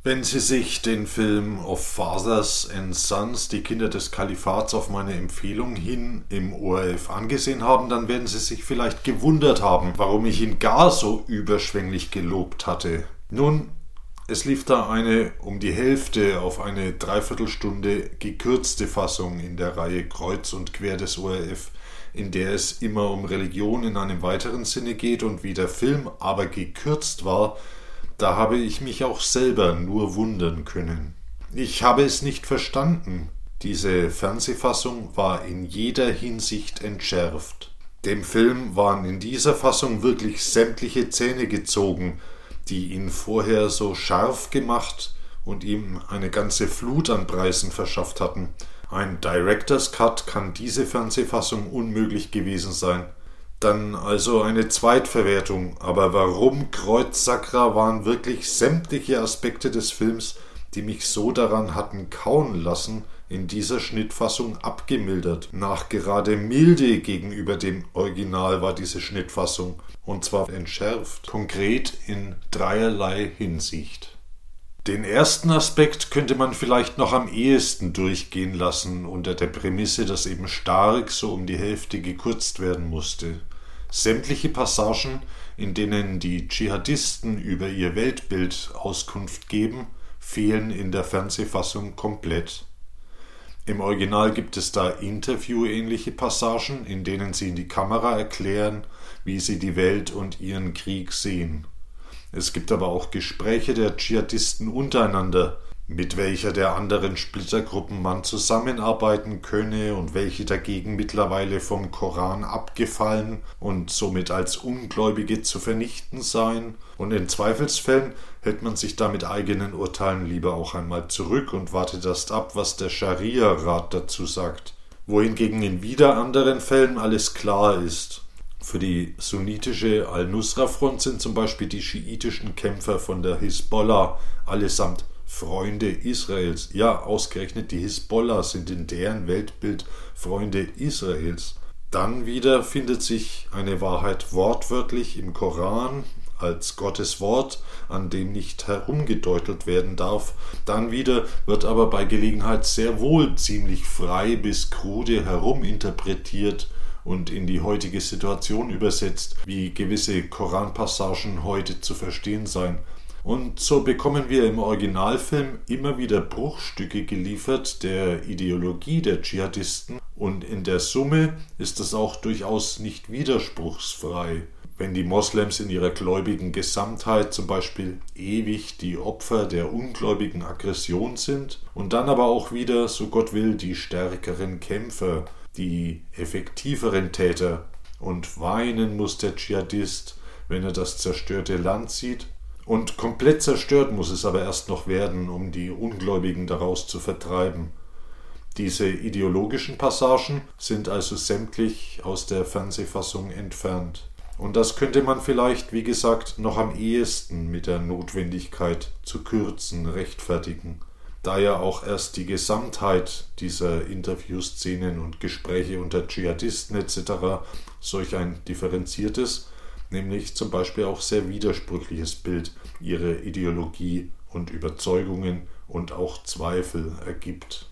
Wenn Sie sich den Film Of Fathers and Sons, die Kinder des Kalifats, auf meine Empfehlung hin im ORF angesehen haben, dann werden Sie sich vielleicht gewundert haben, warum ich ihn gar so überschwänglich gelobt hatte. Nun, es lief da eine um die Hälfte auf eine Dreiviertelstunde gekürzte Fassung in der Reihe Kreuz und Quer des ORF, in der es immer um Religion in einem weiteren Sinne geht, und wie der Film aber gekürzt war, da habe ich mich auch selber nur wundern können. Ich habe es nicht verstanden. Diese Fernsehfassung war in jeder Hinsicht entschärft. Dem Film waren in dieser Fassung wirklich sämtliche Zähne gezogen, die ihn vorher so scharf gemacht und ihm eine ganze Flut an Preisen verschafft hatten. Ein Director's Cut kann diese Fernsehfassung unmöglich gewesen sein. Dann also eine Zweitverwertung. Aber warum Kreuzsakra waren wirklich sämtliche Aspekte des Films, die mich so daran hatten kauen lassen, in dieser Schnittfassung abgemildert. Nachgerade milde gegenüber dem Original war diese Schnittfassung, und zwar entschärft, konkret in dreierlei Hinsicht. Den ersten Aspekt könnte man vielleicht noch am ehesten durchgehen lassen, unter der Prämisse, dass eben stark so um die Hälfte gekürzt werden musste. Sämtliche Passagen, in denen die Dschihadisten über ihr Weltbild Auskunft geben, fehlen in der Fernsehfassung komplett. Im Original gibt es da interviewähnliche Passagen, in denen sie in die Kamera erklären, wie sie die Welt und ihren Krieg sehen. Es gibt aber auch Gespräche der Dschihadisten untereinander, mit welcher der anderen Splittergruppen man zusammenarbeiten könne und welche dagegen mittlerweile vom Koran abgefallen und somit als Ungläubige zu vernichten seien. Und in Zweifelsfällen hält man sich da mit eigenen Urteilen lieber auch einmal zurück und wartet erst ab, was der Scharia-Rat dazu sagt. Wohingegen in wieder anderen Fällen alles klar ist. Für die sunnitische Al-Nusra-Front sind zum Beispiel die schiitischen Kämpfer von der Hisbollah allesamt Freunde Israels. Ja, ausgerechnet die Hisbollah sind in deren Weltbild Freunde Israels. Dann wieder findet sich eine Wahrheit wortwörtlich im Koran als Gottes Wort, an dem nicht herumgedeutelt werden darf. Dann wieder wird aber bei Gelegenheit sehr wohl ziemlich frei bis krude heruminterpretiert und in die heutige Situation übersetzt, wie gewisse Koranpassagen heute zu verstehen seien. Und so bekommen wir im Originalfilm immer wieder Bruchstücke geliefert der Ideologie der Dschihadisten, und in der Summe ist es auch durchaus nicht widerspruchsfrei. Wenn die Moslems in ihrer gläubigen Gesamtheit zum Beispiel ewig die Opfer der ungläubigen Aggression sind und dann aber auch wieder, so Gott will, die stärkeren Kämpfer, die effektiveren Täter, und weinen muss der Dschihadist, wenn er das zerstörte Land sieht. Und komplett zerstört muss es aber erst noch werden, um die Ungläubigen daraus zu vertreiben. Diese ideologischen Passagen sind also sämtlich aus der Fernsehfassung entfernt. Und das könnte man vielleicht, wie gesagt, noch am ehesten mit der Notwendigkeit zu kürzen rechtfertigen, da ja auch erst die Gesamtheit dieser Interviewszenen und Gespräche unter Dschihadisten etc. solch ein differenziertes, nämlich zum Beispiel auch sehr widersprüchliches Bild ihrer Ideologie und Überzeugungen und auch Zweifel ergibt.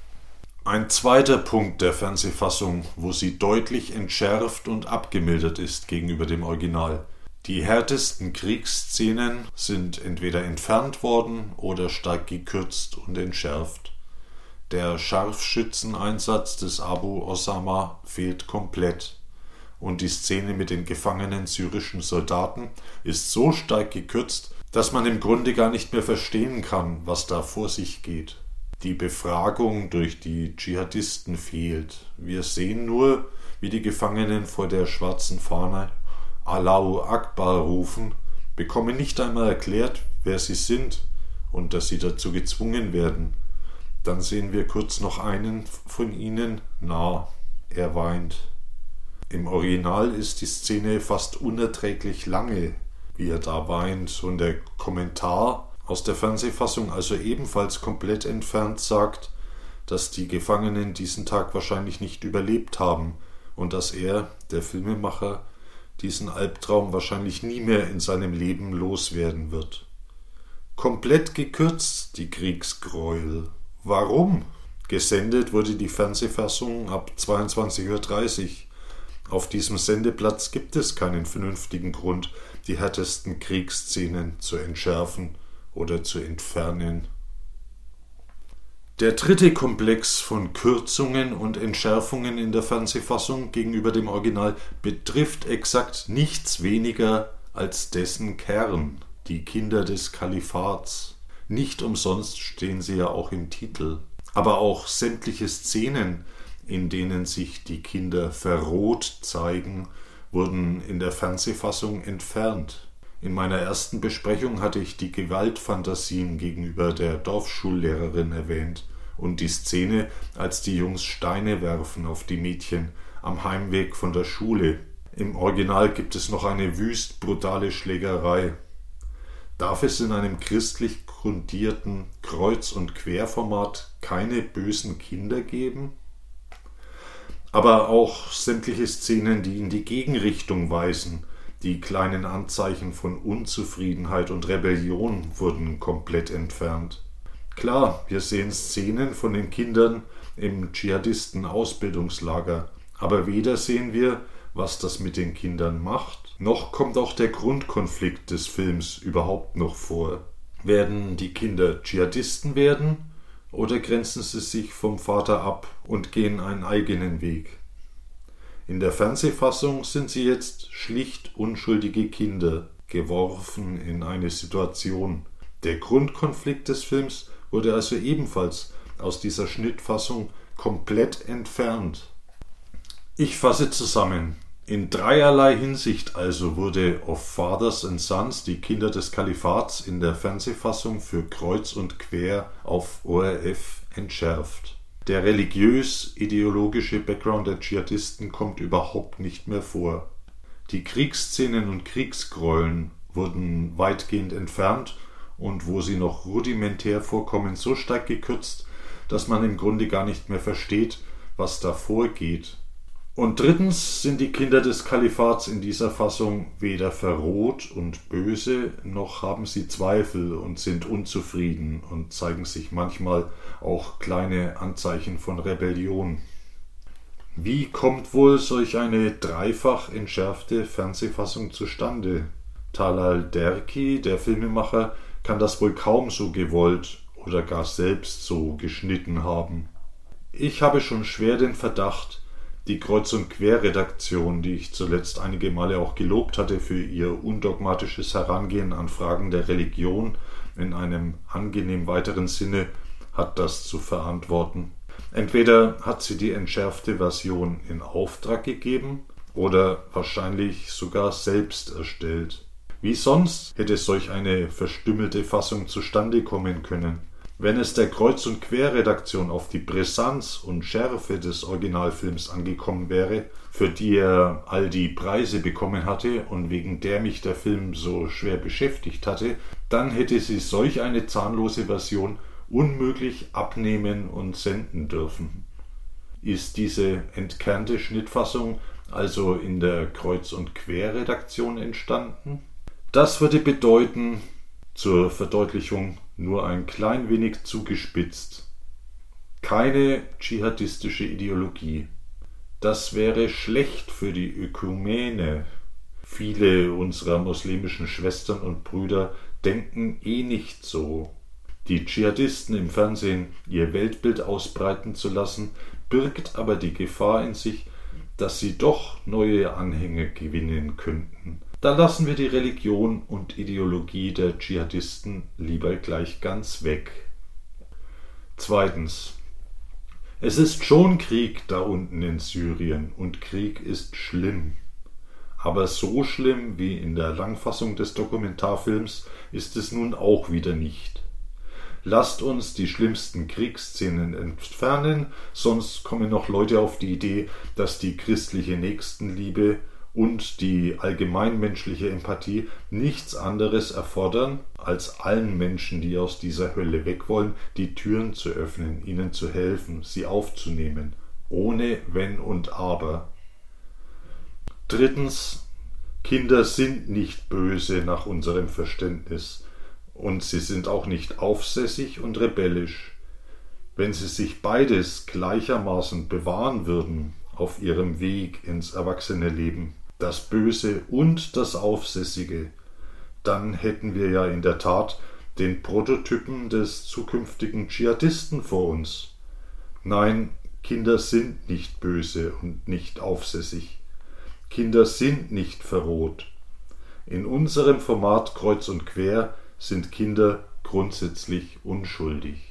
Ein zweiter Punkt der Fernsehfassung, wo sie deutlich entschärft und abgemildert ist gegenüber dem Original. Die härtesten Kriegsszenen sind entweder entfernt worden oder stark gekürzt und entschärft. Der Scharfschützeneinsatz des Abu Osama fehlt komplett. Und die Szene mit den gefangenen syrischen Soldaten ist so stark gekürzt, dass man im Grunde gar nicht mehr verstehen kann, was da vor sich geht. Die Befragung durch die Dschihadisten fehlt. Wir sehen nur, wie die Gefangenen vor der schwarzen Fahne Allahu Akbar rufen, bekommen nicht einmal erklärt, wer sie sind und dass sie dazu gezwungen werden. Dann sehen wir kurz noch einen von ihnen nah, er weint. Im Original ist die Szene fast unerträglich lange, wie er da weint, und der Kommentar aus der Fernsehfassung, also ebenfalls komplett entfernt, sagt, dass die Gefangenen diesen Tag wahrscheinlich nicht überlebt haben und dass er, der Filmemacher, diesen Albtraum wahrscheinlich nie mehr in seinem Leben loswerden wird. komplett gekürzt, die Kriegsgräuel. Warum? Gesendet wurde die Fernsehfassung ab 22:30 Uhr. Auf diesem Sendeplatz gibt es keinen vernünftigen Grund, die härtesten Kriegsszenen zu entschärfen oder zu entfernen. Der dritte Komplex von Kürzungen und Entschärfungen in der Fernsehfassung gegenüber dem Original betrifft exakt nichts weniger als dessen Kern, die Kinder des Kalifats. Nicht umsonst stehen sie ja auch im Titel. Aber auch sämtliche Szenen, in denen sich die Kinder verroht zeigen, wurden in der Fernsehfassung entfernt. In meiner ersten Besprechung hatte ich die Gewaltfantasien gegenüber der Dorfschullehrerin erwähnt und die Szene, als die Jungs Steine werfen auf die Mädchen am Heimweg von der Schule. Im Original gibt es noch eine wüst brutale Schlägerei. Darf es in einem christlich grundierten Kreuz- und Querformat keine bösen Kinder geben? Aber auch sämtliche Szenen, die in die Gegenrichtung weisen, die kleinen Anzeichen von Unzufriedenheit und Rebellion, wurden komplett entfernt. Klar, wir sehen Szenen von den Kindern im Dschihadisten-Ausbildungslager, aber weder sehen wir, was das mit den Kindern macht, noch kommt auch der Grundkonflikt des Films überhaupt noch vor. Werden die Kinder Dschihadisten werden oder grenzen sie sich vom Vater ab und gehen einen eigenen Weg? In der Fernsehfassung sind sie jetzt schlicht unschuldige Kinder, geworfen in eine Situation. Der Grundkonflikt des Films wurde also ebenfalls aus dieser Schnittfassung komplett entfernt. Ich fasse zusammen. In dreierlei Hinsicht also wurde Of Fathers and Sons, die Kinder des Kalifats, in der Fernsehfassung für Kreuz und Quer auf ORF entschärft. Der religiös-ideologische Background der Dschihadisten kommt überhaupt nicht mehr vor. Die Kriegsszenen und Kriegsgräueln wurden weitgehend entfernt und wo sie noch rudimentär vorkommen, so stark gekürzt, dass man im Grunde gar nicht mehr versteht, was da vorgeht. Und drittens sind die Kinder des Kalifats in dieser Fassung weder verroht und böse, noch haben sie Zweifel und sind unzufrieden und zeigen sich manchmal auch kleine Anzeichen von Rebellion. Wie kommt wohl solch eine dreifach entschärfte Fernsehfassung zustande? Talal Derki, der Filmemacher, kann das wohl kaum so gewollt oder gar selbst so geschnitten haben. Ich habe schon schwer den Verdacht, die Kreuz- und Quer-Redaktion, die ich zuletzt einige Male auch gelobt hatte für ihr undogmatisches Herangehen an Fragen der Religion in einem angenehm weiteren Sinne, hat das zu verantworten. Entweder hat sie die entschärfte Version in Auftrag gegeben oder wahrscheinlich sogar selbst erstellt. Wie sonst hätte solch eine verstümmelte Fassung zustande kommen können? Wenn es der Kreuz- und Quer-Redaktion auf die Brisanz und Schärfe des Originalfilms angekommen wäre, für die er all die Preise bekommen hatte und wegen der mich der Film so schwer beschäftigt hatte, dann hätte sie solch eine zahnlose Version unmöglich abnehmen und senden dürfen. Ist diese entkernte Schnittfassung also in der Kreuz- und Quer-Redaktion entstanden? Das würde bedeuten, zur Verdeutlichung nur ein klein wenig zugespitzt: keine dschihadistische Ideologie. Das wäre schlecht für die Ökumene. Viele unserer muslimischen Schwestern und Brüder denken nicht so. Die Dschihadisten im Fernsehen ihr Weltbild ausbreiten zu lassen, birgt aber die Gefahr in sich, dass sie doch neue Anhänger gewinnen könnten. Da lassen wir die Religion und Ideologie der Dschihadisten lieber gleich ganz weg. Zweitens. Es ist schon Krieg da unten in Syrien und Krieg ist schlimm. Aber so schlimm wie in der Langfassung des Dokumentarfilms ist es nun auch wieder nicht. Lasst uns die schlimmsten Kriegsszenen entfernen, sonst kommen noch Leute auf die Idee, dass die christliche Nächstenliebe und die allgemeinmenschliche Empathie nichts anderes erfordern, als allen Menschen, die aus dieser Hölle weg wollen, die Türen zu öffnen, ihnen zu helfen, sie aufzunehmen, ohne Wenn und Aber. Drittens, Kinder sind nicht böse nach unserem Verständnis Und sie sind auch nicht aufsässig und rebellisch. Wenn sie sich beides gleichermaßen bewahren würden auf ihrem Weg ins erwachsene Leben, das Böse und das Aufsässige, dann hätten wir ja in der Tat den Prototypen des zukünftigen Dschihadisten vor uns. Nein, Kinder sind nicht böse und nicht aufsässig. Kinder sind nicht verroht. In unserem Format Kreuz und Quer sind Kinder grundsätzlich unschuldig.